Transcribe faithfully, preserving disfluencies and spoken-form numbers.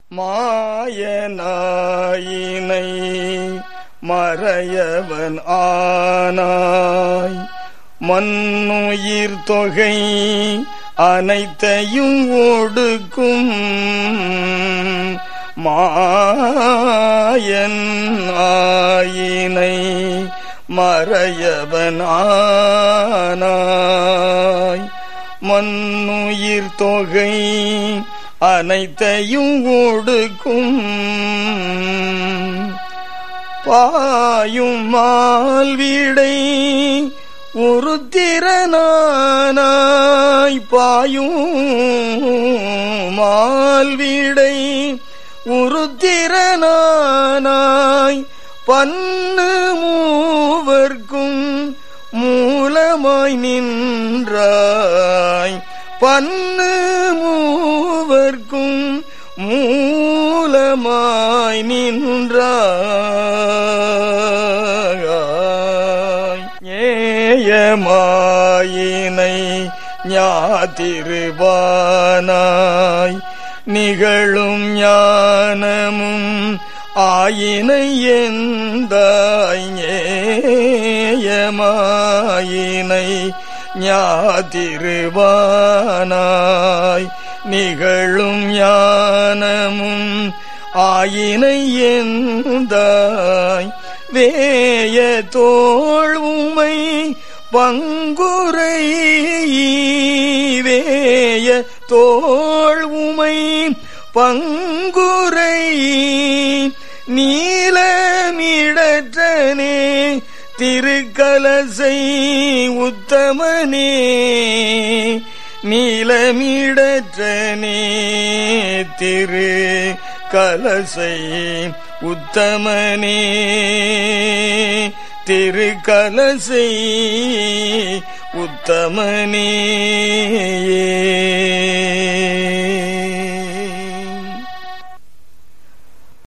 மாயனாயினை மறையவன் ஆனாய் மன்னுயிர் தொகை அனைத்தையும் ஒடுக்கும் மாயன் ஆயினை மறையவன் ஆனாய் மன்னுயிர் தொகை அனைத்தையும் ஒடுக்கும் பாயும் மால்விடை ஒரு திறனானாய் பாயும் மால்விடை ஒரு திறனானாய் பன்னு மூவர்க்கும் மூலமாய் நின்றாய் பன்னு மூவர்க்கும் மூலமாய் நின்றாய் ஏயமாயினை ஞாதிருவானாய் நிகழும் ஞானமும் ஆயினை எந்தாய் ஏயமாயினை ஞாதிருவானாய் நிகழும் ஞானமும் ஆயினை எந்தாய் வேய தோள் உமை பங்குரை வேய தோள் உமை பங்குரை நீலமிடற்றனே திருக்கலசை உத்தமனே நீலமிடற்றனே திரு கலசை உத்தமனே திருக்கலசை உத்தமனே.